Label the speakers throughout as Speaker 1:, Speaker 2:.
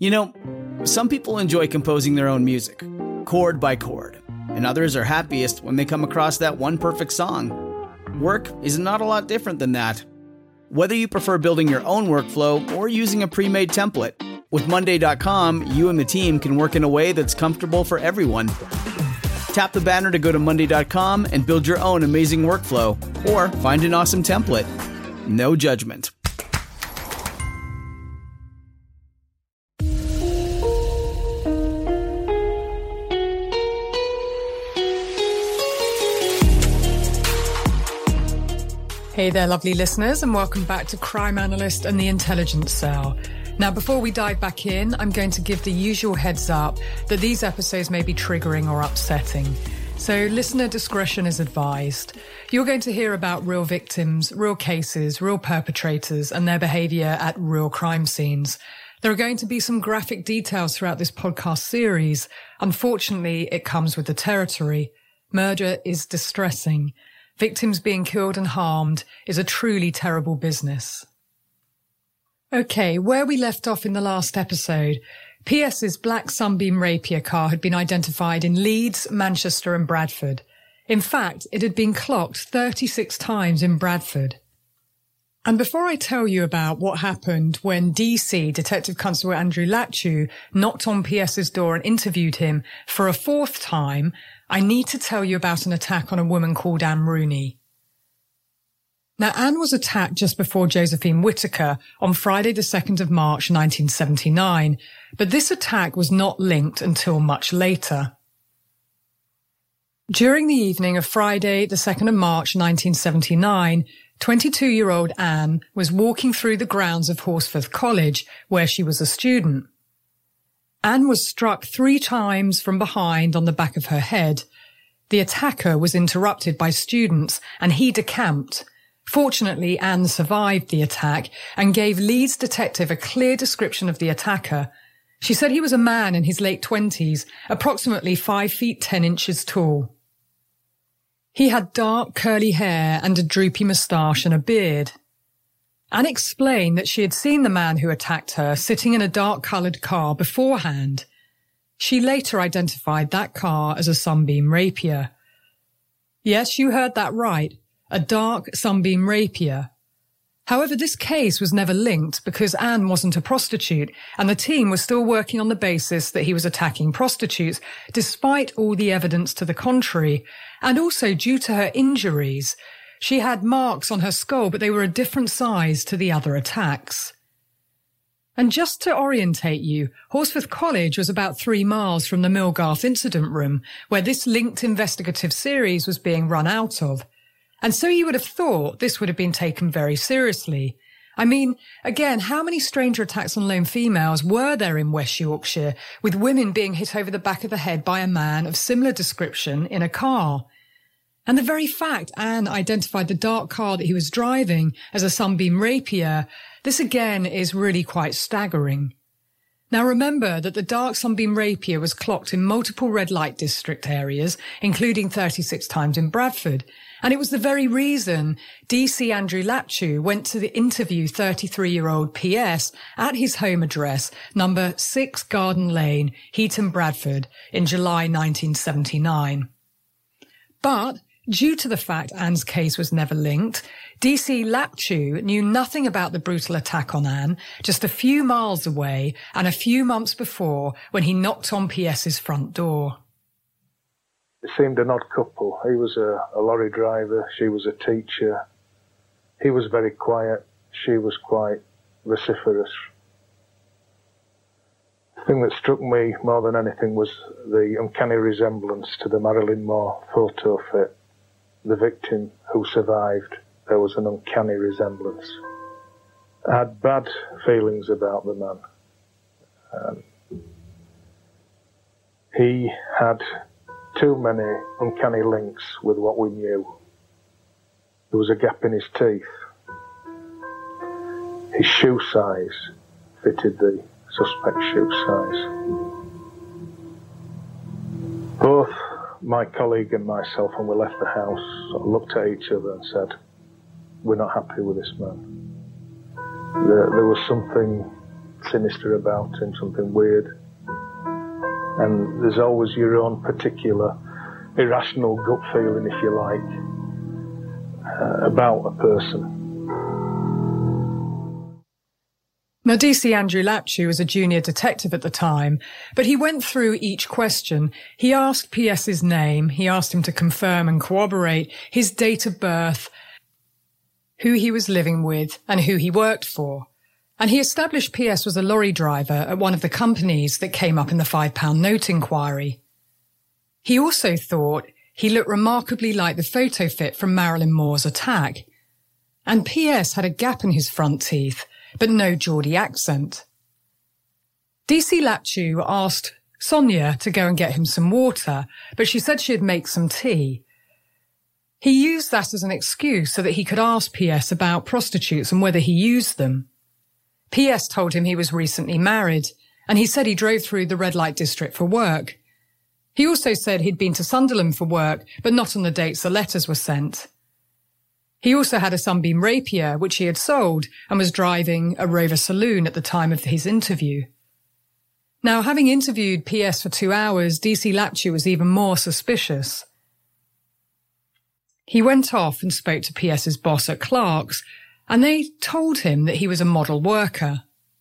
Speaker 1: You know, some people enjoy composing their own music, chord by chord, and others are happiest when they come across that one perfect song. Work is not a lot different than that. Whether you prefer building your own workflow or using a pre-made template, with Monday.com, you and the team can work in a way that's comfortable for everyone. Tap the banner to go to Monday.com and build your own amazing workflow, or find an awesome template. No judgment.
Speaker 2: Hey there, lovely listeners, and welcome back to Crime Analyst and the Intelligence Cell. Now, before we dive back in, I'm going to give the usual heads up that these episodes may be triggering or upsetting. So listener discretion is advised. You're going to hear about real victims, real cases, real perpetrators, and their behaviour at real crime scenes. There are going to be some graphic details throughout this podcast series. Unfortunately, it comes with the territory. Murder is distressing. Victims being killed and harmed is a truly terrible business. Okay, where we left off in the last episode, PS's black Sunbeam Rapier car had been identified in Leeds, Manchester and Bradford. In fact, it had been clocked 36 times in Bradford. And before I tell you about what happened when DC Detective Constable Andrew Latchew knocked on PS's door and interviewed him for a fourth time, I need to tell you about an attack on a woman called Anne Rooney. Now, Anne was attacked just before Josephine Whitaker on Friday the 2nd of March 1979, but this attack was not linked until much later. During the evening of Friday the 2nd of March 1979, 22-year-old Anne was walking through the grounds of Horsforth College, where she was a student. Anne was struck 3 times from behind on the back of her head. The attacker was interrupted by students and he decamped. Fortunately, Anne survived the attack and gave Leeds detective a clear description of the attacker. She said he was a man in his late 20s, approximately 5 feet 10 inches tall. He had dark curly hair and a droopy moustache and a beard. Anne explained that she had seen the man who attacked her sitting in a dark-coloured car beforehand. She later identified that car as a Sunbeam Rapier. Yes, you heard that right, a dark Sunbeam Rapier. However, this case was never linked because Anne wasn't a prostitute and the team was still working on the basis that he was attacking prostitutes, despite all the evidence to the contrary, and also due to her injuries. She had marks on her skull, but they were a different size to the other attacks. And just to orientate you, Horsforth College was about 3 miles from the Millgarth incident room, where this linked investigative series was being run out of. And so you would have thought this would have been taken very seriously. I mean, again, how many stranger attacks on lone females were there in West Yorkshire, with women being hit over the back of the head by a man of similar description in a car? And the very fact Anne identified the dark car that he was driving as a Sunbeam Rapier, this again is really quite staggering. Now remember that the dark Sunbeam Rapier was clocked in multiple red light district areas, including 36 times in Bradford. And it was the very reason DC Andrew Latchew went to interview 33-year-old PS at his home address, number 6 Garden Lane, Heaton, Bradford, in July 1979. But due to the fact Anne's case was never linked, DC Latchew knew nothing about the brutal attack on Anne just a few miles away and a few months before when he knocked on PS's front door.
Speaker 3: It seemed an odd couple. He was a lorry driver, she was a teacher. He was very quiet, she was quite vociferous. The thing that struck me more than anything was the uncanny resemblance to the Marilyn Moore photo fit. The victim who survived, there was an uncanny resemblance. I had bad feelings about the man. He had too many uncanny links with what we knew. There was a gap in his teeth. His shoe size fitted the suspect's shoe size. Both my colleague and myself, when we left the house, looked at each other and said, "We're not happy with this man." There was something sinister about him, something weird. And there's always your own particular irrational gut feeling, if you like, about a person.
Speaker 2: Now, DC Andrew Laptew was a junior detective at the time, but he went through each question. He asked P.S.'s name, he asked him to confirm and corroborate his date of birth, who he was living with, and who he worked for. And he established P.S. was a lorry driver at one of the companies that came up in the £5 note inquiry. He also thought he looked remarkably like the photo fit from Marilyn Moore's attack. And P.S. had a gap in his front teeth, but no Geordie accent. DC Laptew asked Sonia to go and get him some water, but she said she'd make some tea. He used that as an excuse so that he could ask P.S. about prostitutes and whether he used them. P.S. told him he was recently married, and he said he drove through the red light district for work. He also said he'd been to Sunderland for work, but not on the dates the letters were sent. He also had a Sunbeam Rapier, which he had sold, and was driving a Rover saloon at the time of his interview. Now, having interviewed P.S. for 2 hours, DC Laptew was even more suspicious. He went off and spoke to P.S.'s boss at Clark's, and they told him that he was a model worker.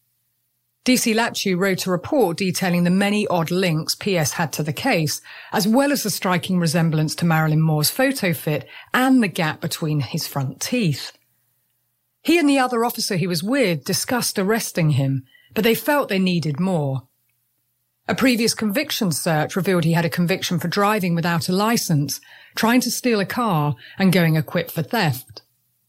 Speaker 2: DC Laptew wrote a report detailing the many odd links P.S. had to the case, as well as the striking resemblance to Marilyn Moore's photo fit and the gap between his front teeth. He and the other officer he was with discussed arresting him, but they felt they needed more. A previous conviction search revealed he had a conviction for driving without a license, trying to steal a car, and going equipped for theft.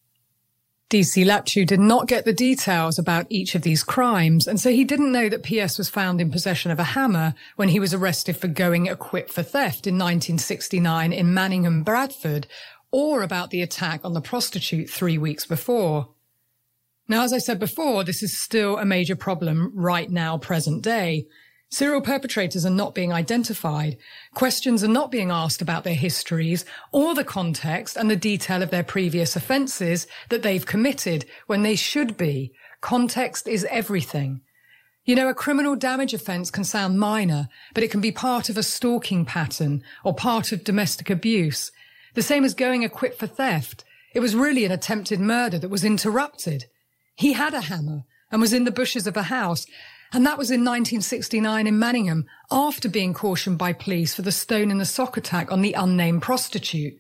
Speaker 2: DC Laptew did not get the details about each of these crimes, and so he didn't know that P.S. was found in possession of a hammer when he was arrested for going equipped for theft in 1969 in Manningham, Bradford, or about the attack on the prostitute 3 weeks before. Now, as I said before, this is still a major problem right now, present day. Serial perpetrators are not being identified. Questions are not being asked about their histories or the context and the detail of their previous offences that they've committed when they should be. Context is everything. You know, a criminal damage offence can sound minor, but it can be part of a stalking pattern or part of domestic abuse. The same as going equipped for theft. It was really an attempted murder that was interrupted. He had a hammer and was in the bushes of a house, and that was in 1969 in Manningham, after being cautioned by police for the stone in the sock attack on the unnamed prostitute.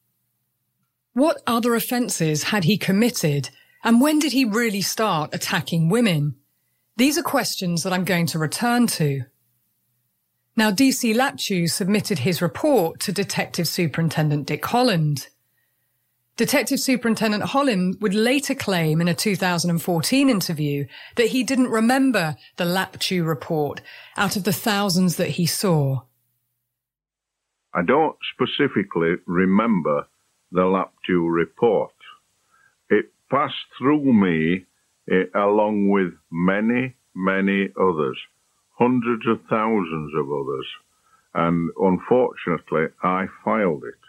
Speaker 2: What other offences had he committed, and when did he really start attacking women? These are questions that I'm going to return to. Now, DC Laptew submitted his report to Detective Superintendent Dick Holland. Detective Superintendent Holland would later claim in a 2014 interview that he didn't remember the Laptew report out of the thousands that he saw.
Speaker 4: I don't specifically remember the Laptew report. It passed through me along with many, many others, hundreds of thousands of others, and unfortunately I filed it.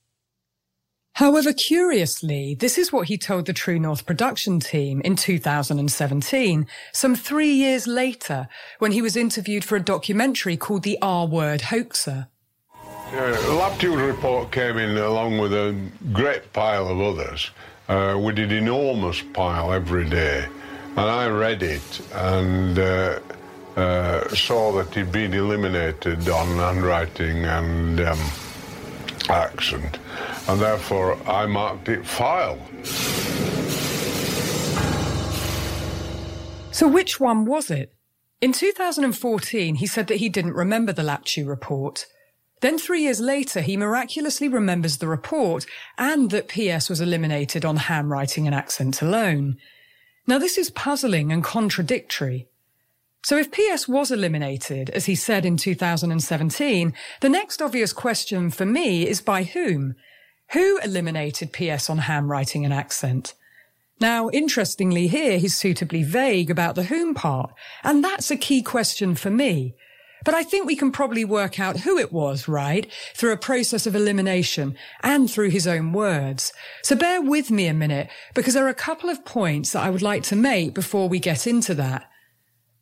Speaker 2: However, curiously, this is what he told the True North production team in 2017, some 3 years later, when he was interviewed for a documentary called The R-Word Hoaxer.
Speaker 5: Laptew's report came in along with a great pile of others. We did an enormous pile every day, and I read it and saw that he'd been eliminated on handwriting and accent, and therefore I marked it file.
Speaker 2: So which one was it? In 2014, he said that he didn't remember the Laptew report. Then 3 years later, he miraculously remembers the report and that PS was eliminated on handwriting and accent alone. Now, this is puzzling and contradictory. So if PS was eliminated, as he said in 2017, the next obvious question for me is by whom? Who eliminated PS on handwriting and accent? Now, interestingly here, he's suitably vague about the whom part, and that's a key question for me. But I think we can probably work out who it was, right? Through a process of elimination and through his own words. So bear with me a minute, because there are a couple of points that I would like to make before we get into that.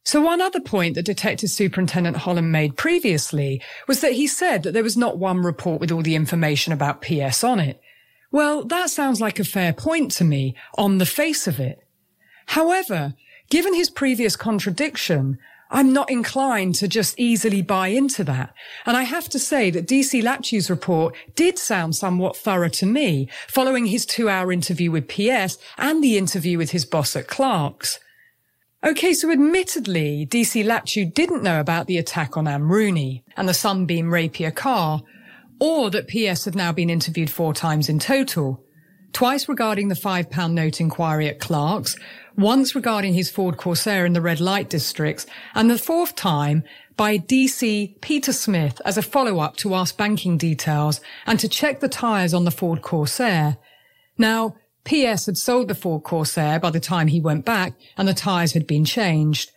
Speaker 2: So one other point that Detective Superintendent Holland made previously was that he said that there was not one report with all the information about PS on it. Well, that sounds like a fair point to me, on the face of it. However, given his previous contradiction, I'm not inclined to just easily buy into that. And I have to say that DC Laptew's report did sound somewhat thorough to me, following his 2-hour interview with PS and the interview with his boss at Clark's. Okay, so admittedly, DC Laptew didn't know about the attack on Anne Rooney and the Sunbeam Rapier car, or that PS had now been interviewed 4 times in total. Twice regarding the £5 note inquiry at Clark's, once regarding his Ford Corsair in the red light districts, and the 4th time by DC Peter Smith as a follow-up to ask banking details and to check the tyres on the Ford Corsair. Now, PS had sold the Ford Corsair by the time he went back and the tyres had been changed.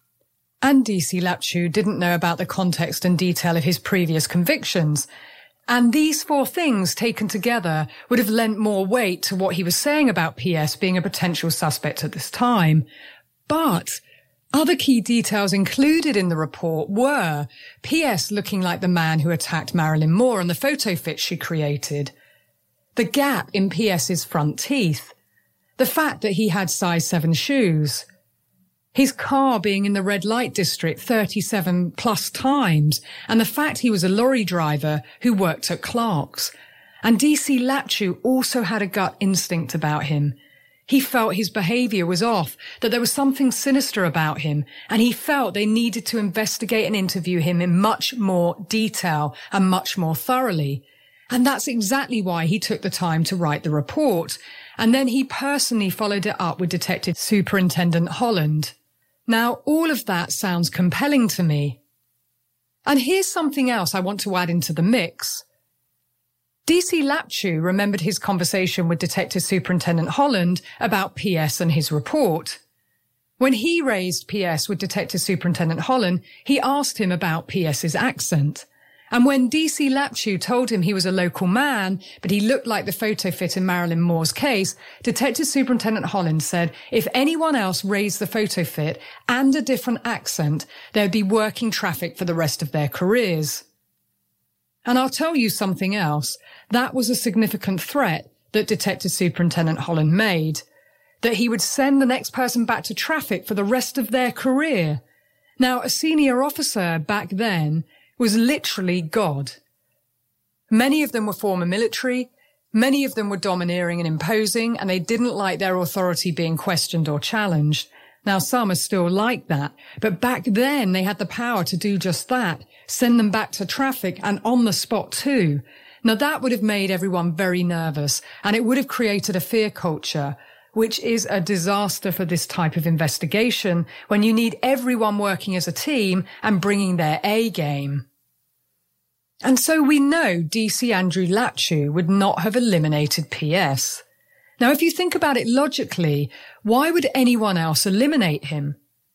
Speaker 2: And DC Laptew didn't know about the context and detail of his previous convictions. And these 4 things taken together would have lent more weight to what he was saying about PS being a potential suspect at this time. But other key details included in the report were PS looking like the man who attacked Marilyn Moore and the photo fit she created, the gap in PS's front teeth, the fact that he had size 7 shoes, his car being in the red light district 37 plus times, and the fact he was a lorry driver who worked at Clark's. And DC Laptew also had a gut instinct about him. He felt his behaviour was off, that there was something sinister about him, and he felt they needed to investigate and interview him in much more detail and much more thoroughly. And that's exactly why he took the time to write the report. And then he personally followed it up with Detective Superintendent Holland. Now, all of that sounds compelling to me. And here's something else I want to add into the mix. DC Laptew remembered his conversation with Detective Superintendent Holland about PS and his report. When he raised PS with Detective Superintendent Holland, he asked him about PS's accent. And when DC Laptew told him he was a local man, but he looked like the photo fit in Marilyn Moore's case, Detective Superintendent Holland said if anyone else raised the photo fit and a different accent, they'd be working traffic for the rest of their careers. And I'll tell you something else. That was a significant threat that Detective Superintendent Holland made, that he would send the next person back to traffic for the rest of their career. Now, a senior officer back then was literally God. Many of them were former military, many of them were domineering and imposing, and they didn't like their authority being questioned or challenged. Now, some are still like that, but back then they had the power to do just that, send them back to traffic and on the spot too. Now, that would have made everyone very nervous, and it would have created a fear culture, which is a disaster for this type of investigation when you need everyone working as a team and bringing their A game. And so we know DC Andrew Laptew would not have eliminated PS. Now, if you think about it logically, why would anyone else eliminate him?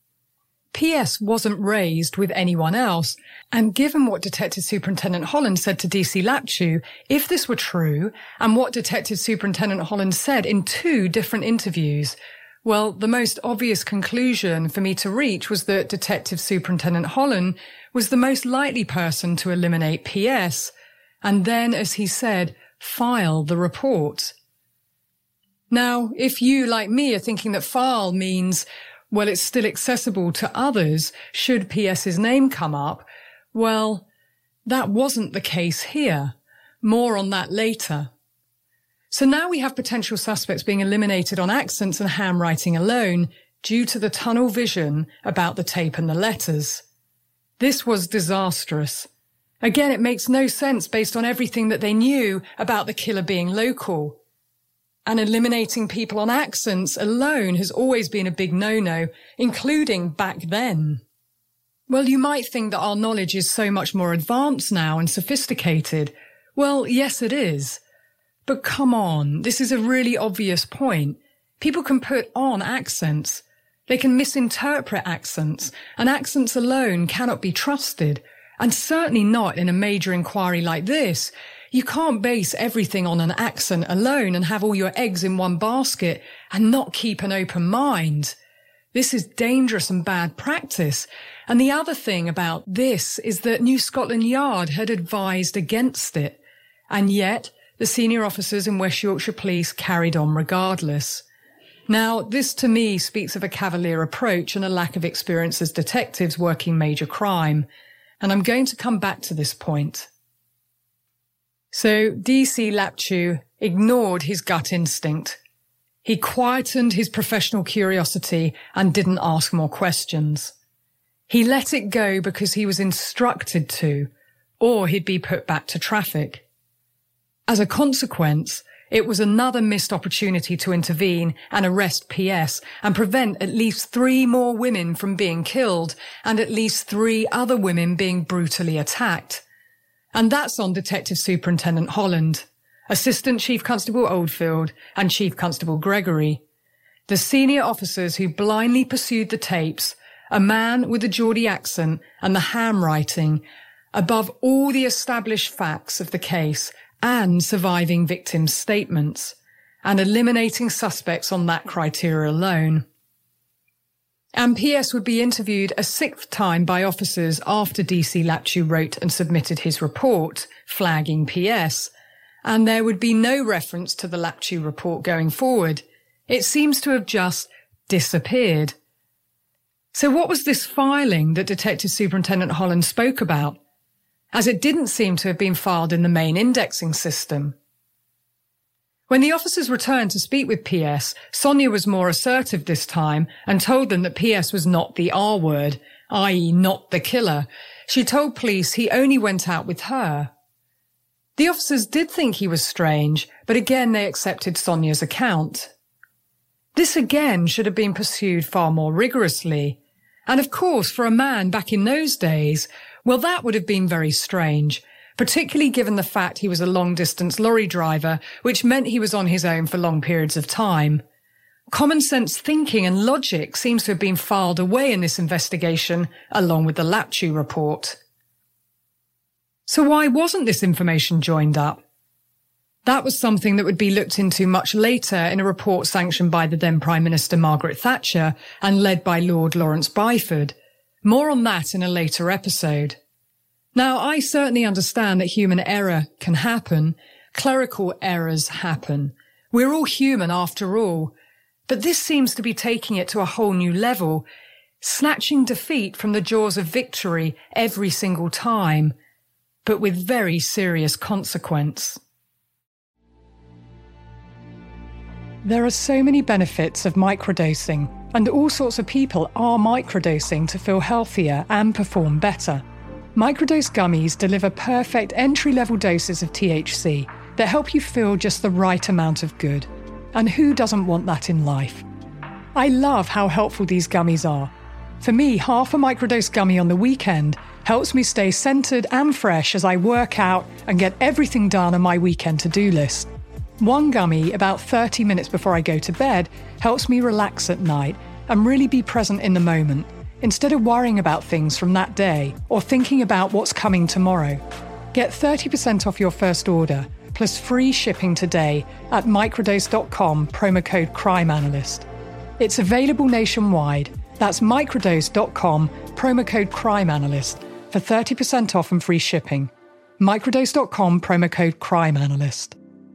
Speaker 2: PS wasn't raised with anyone else, and given what Detective Superintendent Holland said to DC Laptew, if this were true, and what Detective Superintendent Holland said in 2 different interviews, well, the most obvious conclusion for me to reach was that Detective Superintendent Holland was the most likely person to eliminate PS, and then, as he said, file the report. Now, if you, like me, are thinking that file means, well, it's still accessible to others should PS's name come up, well, that wasn't the case here. More on that later. So now we have potential suspects being eliminated on accents and handwriting alone due to the tunnel vision about the tape and the letters. This was disastrous. Again, it makes no sense based on everything that they knew about the killer being local. And eliminating people on accents alone has always been a big no-no, including back then. Well, you might think that our knowledge is so much more advanced now and sophisticated. Well, yes, it is. But come on, this is a really obvious point. People can put on accents. They can misinterpret accents, and accents alone cannot be trusted, and certainly not in a major inquiry like this. You can't base everything on an accent alone and have all your eggs in one basket and not keep an open mind. This is dangerous and bad practice. And the other thing about this is that New Scotland Yard had advised against it. And yet, the senior officers in West Yorkshire Police carried on regardless. Now, this to me speaks of a cavalier approach and a lack of experience as detectives working major crime. And I'm going to come back to this point. So, DC Laptew ignored his gut instinct. He quietened his professional curiosity and didn't ask more questions. He let it go because he was instructed to, or he'd be put back to traffic. As a consequence, it was another missed opportunity to intervene and arrest PS and prevent at least 3 more women from being killed and at least 3 other women being brutally attacked. And that's on Detective Superintendent Holland, Assistant Chief Constable Oldfield and Chief Constable Gregory. The senior officers who blindly pursued the tapes, a man with a Geordie accent and the handwriting, above all the established facts of the case and surviving victims' statements, and eliminating suspects on that criteria alone. And PS would be interviewed a 6th time by officers after DC Laptew wrote and submitted his report, flagging PS, and there would be no reference to the Laptew report going forward. It seems to have just disappeared. So what was this filing that Detective Superintendent Holland spoke about, as it didn't seem to have been filed in the main indexing system? When the officers returned to speak with PS, Sonia was more assertive this time and told them that PS was not the R word, i.e. not the killer. She told police he only went out with her. The officers did think he was strange, but again they accepted Sonia's account. This again should have been pursued far more rigorously. And of course, for a man back in those days, well, that would have been very strange, particularly given the fact he was a long-distance lorry driver, which meant he was on his own for long periods of time. Common sense thinking and logic seems to have been filed away in this investigation, along with the Laptew report. So why wasn't this information joined up? That was something that would be looked into much later in a report sanctioned by the then Prime Minister Margaret Thatcher and led by Lord Lawrence Byford. More on that in a later episode. Now, I certainly understand that human error can happen. Clerical errors happen. We're all human after all. But this seems to be taking it to a whole new level, snatching defeat from the jaws of victory every single time, but with very serious consequence. There are so many benefits of microdosing, and all sorts of people are microdosing to feel healthier and perform better. Microdose gummies deliver perfect entry-level doses of THC that help you feel just the right amount of good. And who doesn't want that in life? I love how helpful these gummies are. For me, half a microdose gummy on the weekend helps me stay centered and fresh as I work out and get everything done on my weekend to-do list. One gummy about 30 minutes before I go to bed helps me relax at night and really be present in the moment, instead of worrying about things from that day or thinking about what's coming tomorrow. Get 30% off your first order, plus free shipping today at microdose.com, promo code CRIMEANALYST. It's available nationwide. That's microdose.com, promo code CRIMEANALYST for 30% off and free shipping. Microdose.com, promo code CRIMEANALYST.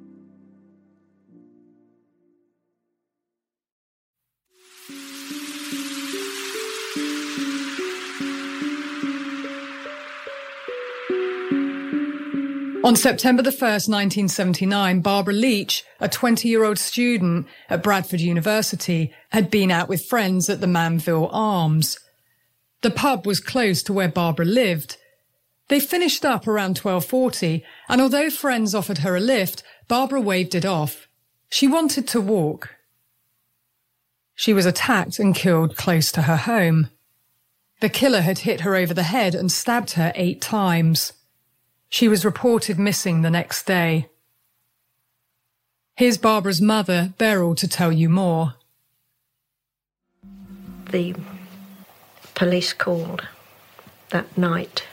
Speaker 2: On September the 1st, 1979, Barbara Leach, a 20-year-old student at Bradford University, had been out with friends at the Manville Arms. The pub was close to where Barbara lived. They finished up around 12:40, and although friends offered her a lift, Barbara waved it off. She wanted to walk. She was attacked and killed close to her home. The killer had hit her over the head and stabbed her 8 times. She was reported missing the next day. Here's Barbara's mother, Beryl, to tell you more.
Speaker 6: The police called that night,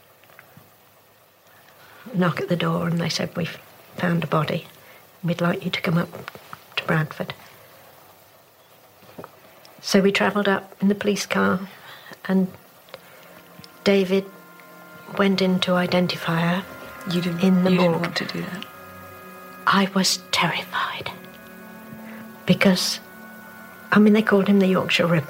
Speaker 6: knock at the door, and they said, "We've found a body. We'd like you to come up to Bradford." So we travelled up in the police car, and David went in to identify her.
Speaker 7: You didn't want to do that?
Speaker 6: I was terrified. Because, I mean, they called him the Yorkshire Ripper.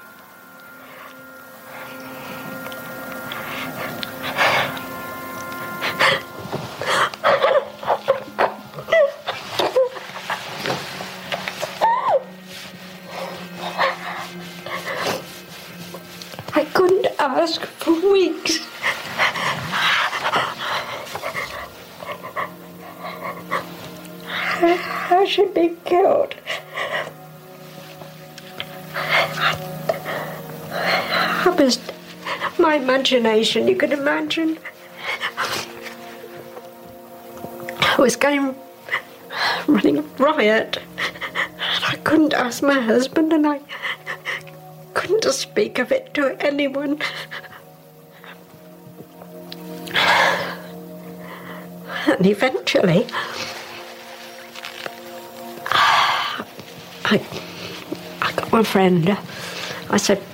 Speaker 6: I couldn't ask for weeks. How she'd be killed. I was, my imagination, you can imagine. I was running riot. I couldn't ask my husband, and I couldn't speak of it to anyone. And eventually, I got my friend. I said,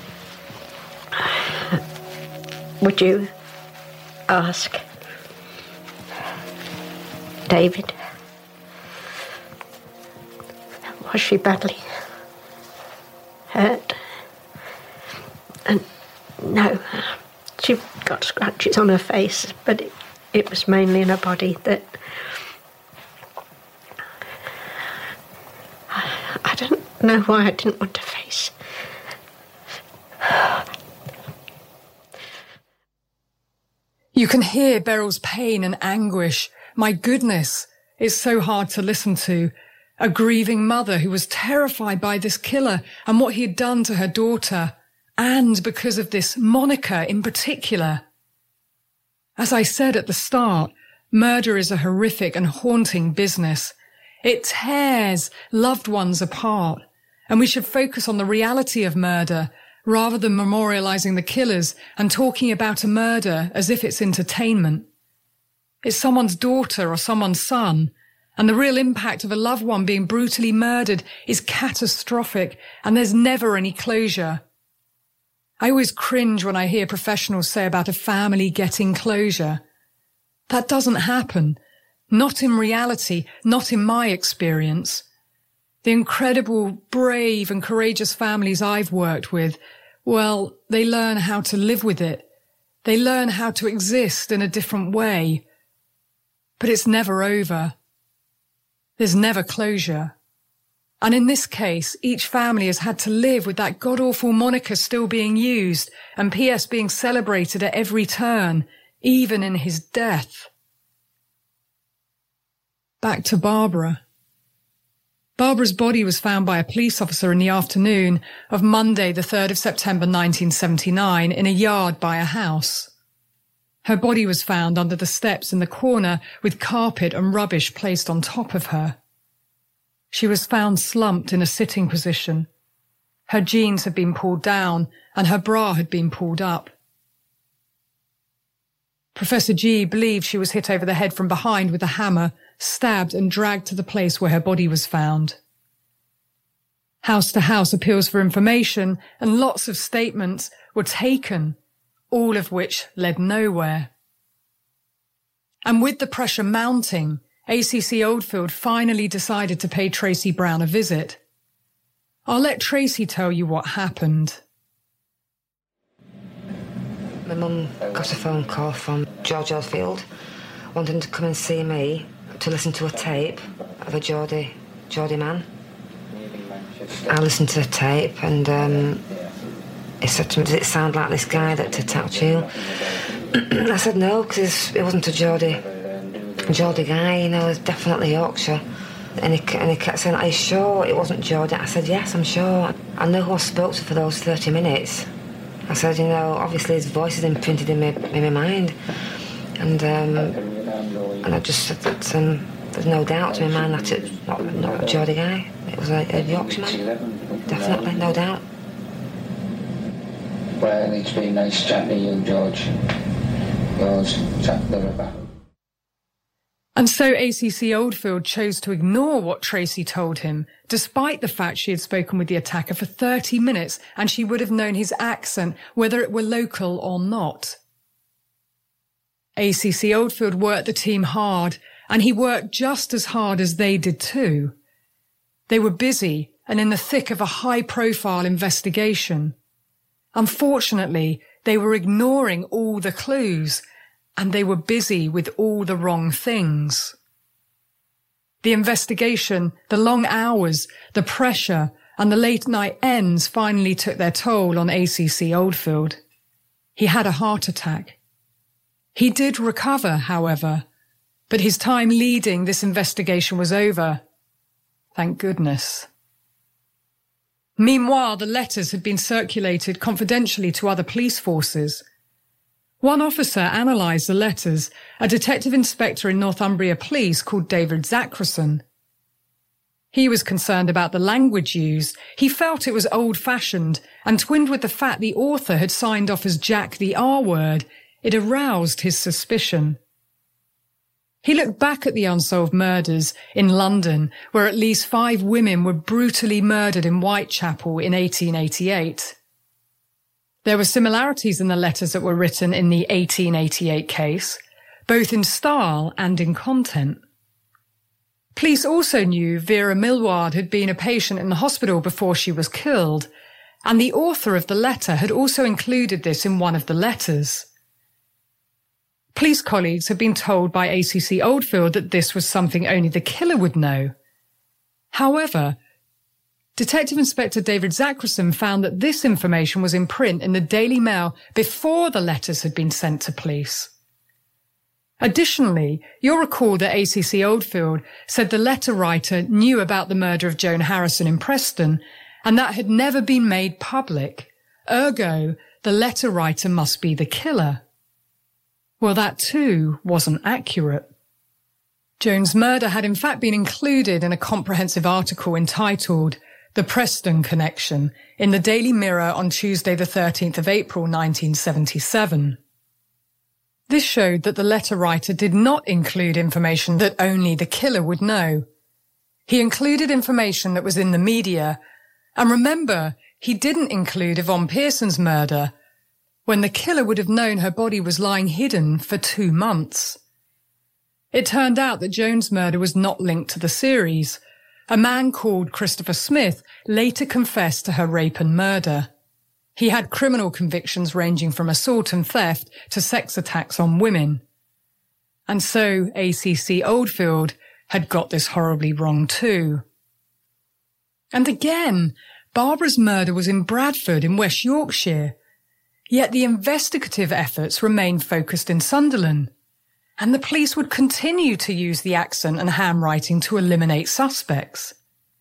Speaker 6: would you ask David, was she badly hurt? And no, she got scratches on her face, but it was mainly in her body that I don't know why I didn't want to face.
Speaker 2: You can hear Beryl's pain and anguish. My goodness, it's so hard to listen to. A grieving mother who was terrified by this killer and what he had done to her daughter, and because of this Monica in particular. As I said at the start, murder is a horrific and haunting business. It tears loved ones apart, and we should focus on the reality of murder rather than memorializing the killers and talking about a murder as if it's entertainment. It's someone's daughter or someone's son, and the real impact of a loved one being brutally murdered is catastrophic, and there's never any closure. I always cringe when I hear professionals say about a family getting closure. That doesn't happen. Not in reality, not in my experience. The incredible, brave and courageous families I've worked with, well, they learn how to live with it. They learn how to exist in a different way. But it's never over. There's never closure. And in this case, each family has had to live with that god-awful moniker still being used and P.S. being celebrated at every turn, even in his death. Back to Barbara. Barbara's body was found by a police officer in the afternoon of Monday, the 3rd of September 1979, in a yard by a house. Her body was found under the steps in the corner with carpet and rubbish placed on top of her. She was found slumped in a sitting position. Her jeans had been pulled down and her bra had been pulled up. Professor G believed she was hit over the head from behind with a hammer, stabbed and dragged to the place where her body was found. House-to-house appeals for information and lots of statements were taken, all of which led nowhere. And with the pressure mounting, ACC Oldfield finally decided to pay Tracy Brown a visit. I'll let Tracy tell you what happened.
Speaker 8: My mum got a phone call from George Oldfield wanting to come and see me to listen to a tape of a Geordie man. I listened to the tape and he said to me, does it sound like this guy that attacked you? I said no, because it wasn't a Geordie guy, you know, it was definitely Yorkshire. And he kept saying, are you sure it wasn't Geordie? I said, yes, I'm sure. I know who I spoke to for those 30 minutes. I said, you know, obviously his voice is imprinted in my mind. And I just said that there's no doubt to my mind that it's not a Geordie guy. It was a Yorkshireman. Definitely, no doubt.
Speaker 9: Well, it's been nice chatting to you, George. Yours, Jack the Ripper.
Speaker 2: And so ACC Oldfield chose to ignore what Tracy told him, despite the fact she had spoken with the attacker for 30 minutes and she would have known his accent, whether it were local or not. ACC Oldfield worked the team hard, and he worked just as hard as they did too. They were busy and in the thick of a high-profile investigation. Unfortunately, they were ignoring all the clues, and they were busy with all the wrong things. The investigation, the long hours, the pressure, and the late-night ends finally took their toll on ACC Oldfield. He had a heart attack. He did recover, however, but his time leading this investigation was over. Thank goodness. Meanwhile, the letters had been circulated confidentially to other police forces. One officer analysed the letters, a detective inspector in Northumbria Police called David Zachrison. He was concerned about the language used. He felt it was old-fashioned, and twinned with the fact the author had signed off as Jack the R-word, it aroused his suspicion. He looked back at the unsolved murders in London, where at least 5 women were brutally murdered in Whitechapel in 1888. There were similarities in the letters that were written in the 1888 case, both in style and in content. Police also knew Vera Millward had been a patient in the hospital before she was killed, and the author of the letter had also included this in one of the letters. Police colleagues had been told by ACC Oldfield that this was something only the killer would know. However, Detective Inspector David Zachrison found that this information was in print in the Daily Mail before the letters had been sent to police. Additionally, you'll recall that ACC Oldfield said the letter writer knew about the murder of Joan Harrison in Preston, and that had never been made public. Ergo, the letter writer must be the killer. Well, that too wasn't accurate. Joan's murder had in fact been included in a comprehensive article entitled The Preston Connection in the Daily Mirror on Tuesday the 13th of April 1977. This showed that the letter writer did not include information that only the killer would know. He included information that was in the media, and remember, he didn't include Yvonne Pearson's murder, when the killer would have known her body was lying hidden for 2 months. It turned out that Joan's murder was not linked to the series. A man called Christopher Smith later confessed to her rape and murder. He had criminal convictions ranging from assault and theft to sex attacks on women. And so ACC Oldfield had got this horribly wrong too. And again, Barbara's murder was in Bradford in West Yorkshire. Yet the investigative efforts remained focused in Sunderland, and the police would continue to use the accent and handwriting to eliminate suspects.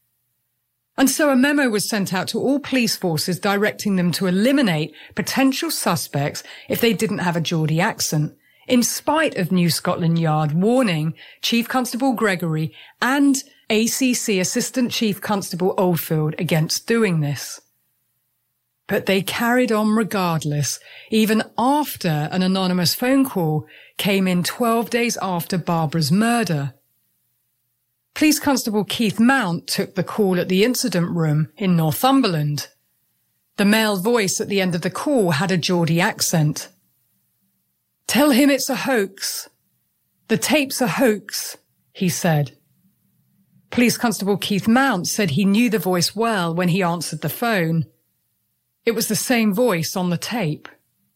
Speaker 2: And so a memo was sent out to all police forces directing them to eliminate potential suspects if they didn't have a Geordie accent, in spite of New Scotland Yard warning Chief Constable Gregory and ACC Assistant Chief Constable Oldfield against doing this. But they carried on regardless, even after an anonymous phone call came in 12 days after Barbara's murder. Police Constable Keith Mount took the call at the incident room in Northumberland. The male voice at the end of the call had a Geordie accent. "Tell him it's a hoax. The tape's a hoax," he said. Police Constable Keith Mount said he knew the voice well when he answered the phone. It was the same voice on the tape.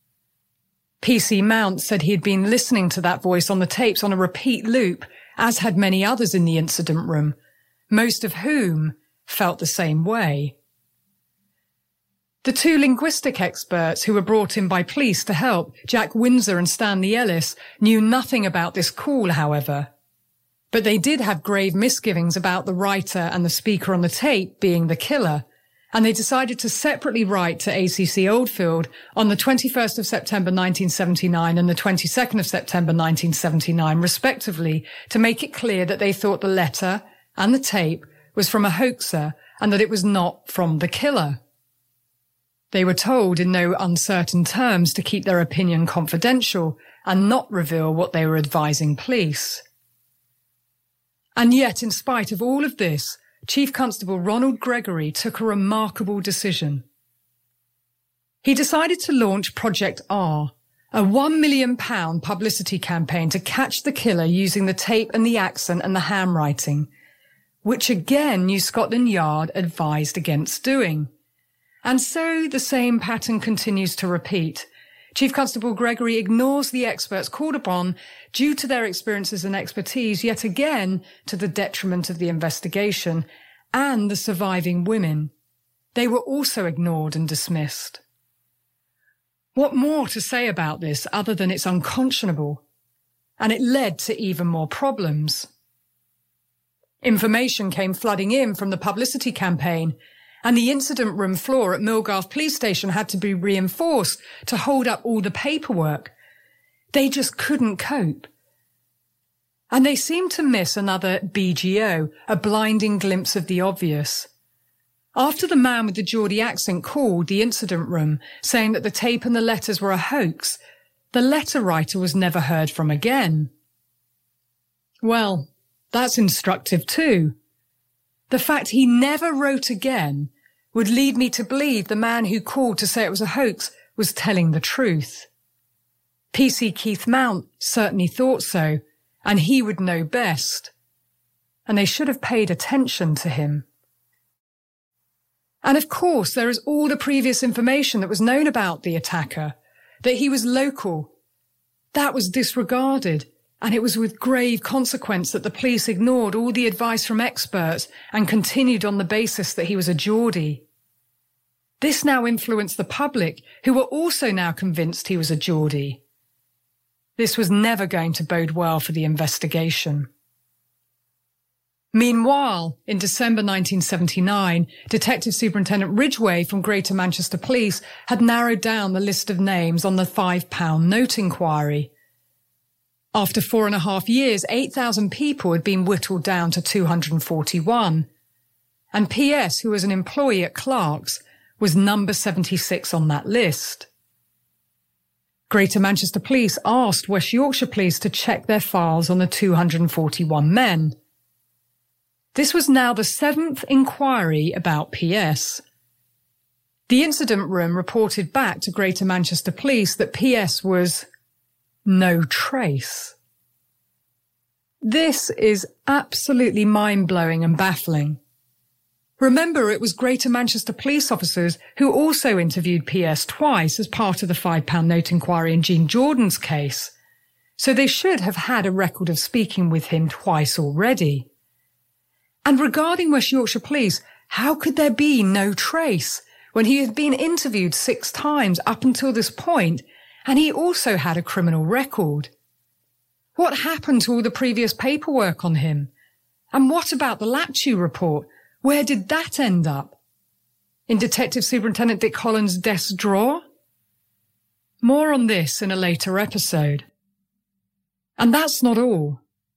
Speaker 2: PC Mount said he had been listening to that voice on the tapes on a repeat loop, as had many others in the incident room, most of whom felt the same way. The 2 linguistic experts who were brought in by police to help, Jack Windsor and Stanley Ellis, knew nothing about this call, however. But they did have grave misgivings about the writer and the speaker on the tape being the killer, and they decided to separately write to ACC Oldfield on the 21st of September 1979 and the 22nd of September 1979, respectively, to make it clear that they thought the letter and the tape was from a hoaxer and that it was not from the killer. They were told in no uncertain terms to keep their opinion confidential and not reveal what they were advising police. And yet, in spite of all of this, Chief Constable Ronald Gregory took a remarkable decision. He decided to launch Project R, a £1 million publicity campaign to catch the killer using the tape and the accent and the handwriting, which again New Scotland Yard advised against doing. And so the same pattern continues to repeat. Chief Constable Gregory ignores the experts called upon due to their experiences and expertise, yet again to the detriment of the investigation and the surviving women. They were also ignored and dismissed. What more to say about this other than it's unconscionable? And it led to even more problems. Information came flooding in from the publicity campaign, and the incident room floor at Millgarth Police Station had to be reinforced to hold up all the paperwork. They just couldn't cope. And they seemed to miss another BGO, a blinding glimpse of the obvious. After the man with the Geordie accent called the incident room, saying that the tape and the letters were a hoax, the letter writer was never heard from again. Well, that's instructive too. The fact he never wrote again would lead me to believe the man who called to say it was a hoax was telling the truth. PC Keith Mount certainly thought so, and he would know best. And they should have paid attention to him. And of course, there is all the previous information that was known about the attacker, that he was local. That was disregarded, and it was with grave consequence that the police ignored all the advice from experts and continued on the basis that he was a Geordie. This now influenced the public, who were also now convinced he was a Geordie. This was never going to bode well for the investigation. Meanwhile, in December 1979, Detective Superintendent Ridgway from Greater Manchester Police had narrowed down the list of names on the £5 note inquiry. After 4.5 years, 8,000 people had been whittled down to 241. And PS, who was an employee at Clark's, was number 76 on that list. Greater Manchester Police asked West Yorkshire Police to check their files on the 241 men. This was now the 7th inquiry about PS. The incident room reported back to Greater Manchester Police that PS was no trace. This is absolutely mind-blowing and baffling. Remember, it was Greater Manchester police officers who also interviewed PS twice as part of the £5 note inquiry in Jean Jordan's case, so they should have had a record of speaking with him twice already. And regarding West Yorkshire Police, how could there be no trace when he had been interviewed 6 times up until this point, and he also had a criminal record? What happened to all the previous paperwork on him? And what about the Laptew report? Where did that end up? In Detective Superintendent Dick Holland's desk drawer? More on this in a later episode. And that's not all.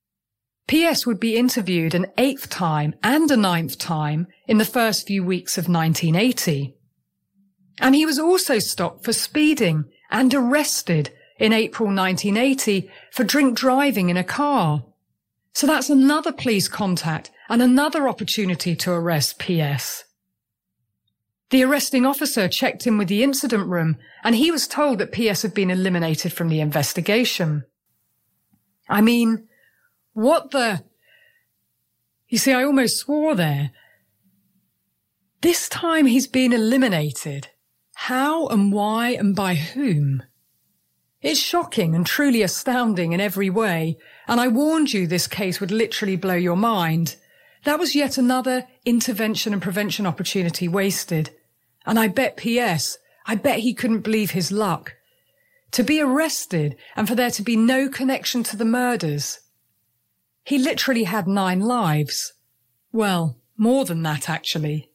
Speaker 2: PS would be interviewed an 8th time and a 9th time in the first few weeks of 1980. And he was also stopped for speeding and arrested in April 1980 for drink driving in a car. So that's another police contact and another opportunity to arrest PS. The arresting officer checked in with the incident room and he was told that PS had been eliminated from the investigation. I mean, what the... You see, I almost swore there. This time he's been eliminated. How and why and by whom? It's shocking and truly astounding in every way, and I warned you this case would literally blow your mind. That was yet another intervention and prevention opportunity wasted. And I bet he couldn't believe his luck. To be arrested and for there to be no connection to the murders. He literally had 9 lives. Well, more than that, actually.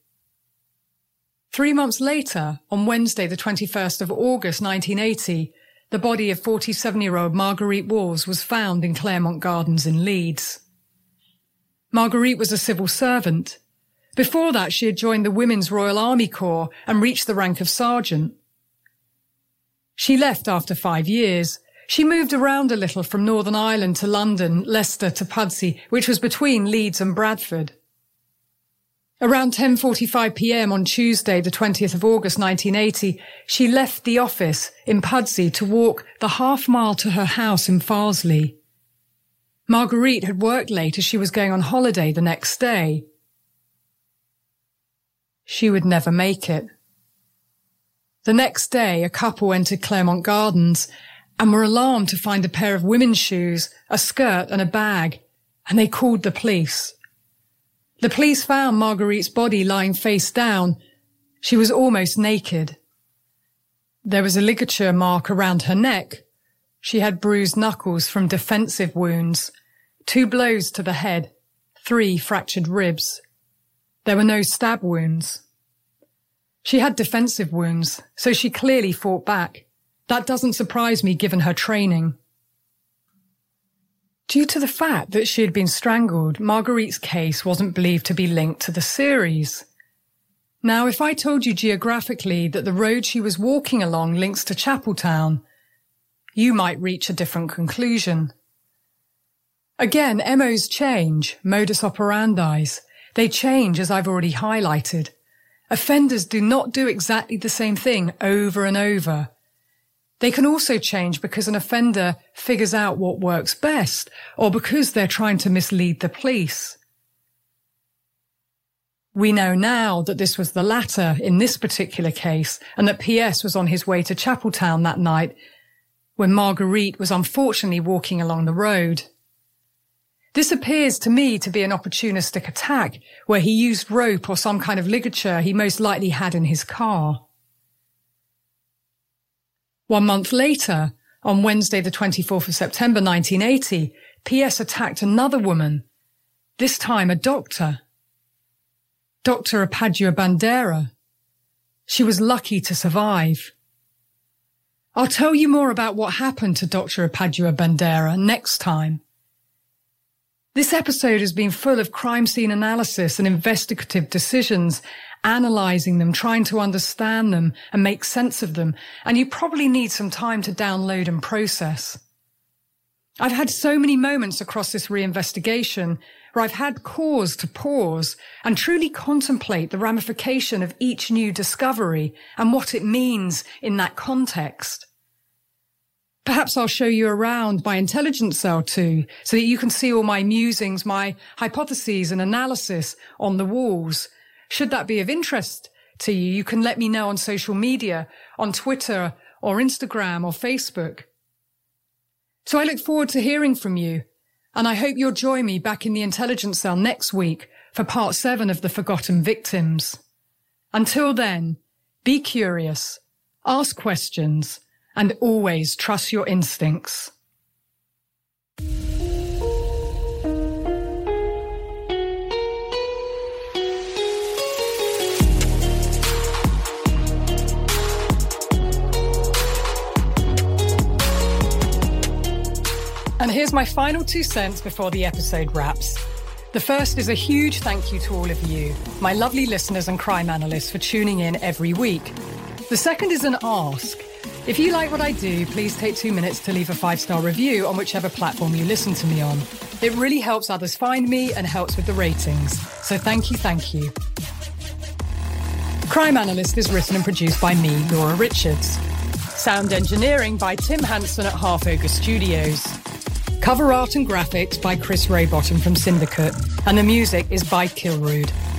Speaker 2: 3 months later, on Wednesday, the 21st of August, 1980, the body of 47-year-old Marguerite Walls was found in Claremont Gardens in Leeds. Marguerite was a civil servant. Before that, she had joined the Women's Royal Army Corps and reached the rank of sergeant. She left after 5 years. She moved around a little from Northern Ireland to London, Leicester to Pudsey, which was between Leeds and Bradford. Around 10:45 p.m. on Tuesday, the 20th of August 1980, she left the office in Pudsey to walk the half-mile to her house in Farsley. Marguerite had worked late as she was going on holiday the next day. She would never make it. The next day, a couple entered Claremont Gardens and were alarmed to find a pair of women's shoes, a skirt and a bag, and they called the police. The police found Marguerite's body lying face down. She was almost naked. There was a ligature mark around her neck. She had bruised knuckles from defensive wounds, 2 blows to the head, 3 fractured ribs. There were no stab wounds. She had defensive wounds, so she clearly fought back. That doesn't surprise me given her training. Due to the fact that she had been strangled, Marguerite's case wasn't believed to be linked to the series. Now, if I told you geographically that the road she was walking along links to Chapeltown, you might reach a different conclusion. Again, MOs change, modus operandis. They change, as I've already highlighted. Offenders do not do exactly the same thing over and over. They can also change because an offender figures out what works best, or because they're trying to mislead the police. We know now that this was the latter in this particular case, and that PS was on his way to Chapeltown that night when Marguerite was unfortunately walking along the road. This appears to me to be an opportunistic attack where he used rope or some kind of ligature he most likely had in his car. 1 month later, on Wednesday the 24th of September 1980, PS attacked another woman, this time a doctor. Dr. Apadua Bandera. She was lucky to survive. I'll tell you more about what happened to Dr. Apadua Bandera next time. This episode has been full of crime scene analysis and investigative decisions, analysing them, trying to understand them and make sense of them, and you probably need some time to download and process. I've had so many moments across this reinvestigation where I've had cause to pause and truly contemplate the ramification of each new discovery and what it means in that context. Perhaps I'll show you around my intelligence cell too, so that you can see all my musings, my hypotheses and analysis on the walls. Should that be of interest to you, you can let me know on social media, on Twitter or Instagram or Facebook. So I look forward to hearing from you, and I hope you'll join me back in the intelligence cell next week for part 7 of The Forgotten Victims. Until then, be curious, ask questions, and always trust your instincts. And here's my final 2 cents before the episode wraps. The first is a huge thank you to all of you, my lovely listeners and crime analysts, for tuning in every week. The second is an ask. If you like what I do, please take 2 minutes to leave a 5-star review on whichever platform you listen to me on. It really helps others find me and helps with the ratings. So thank you, thank you. Crime Analyst is written and produced by me, Laura Richards. Sound engineering by Tim Hanson at Half Ogre Studios. Cover art and graphics by Chris Raybottom from Syndicate, and the music is by Kilrood.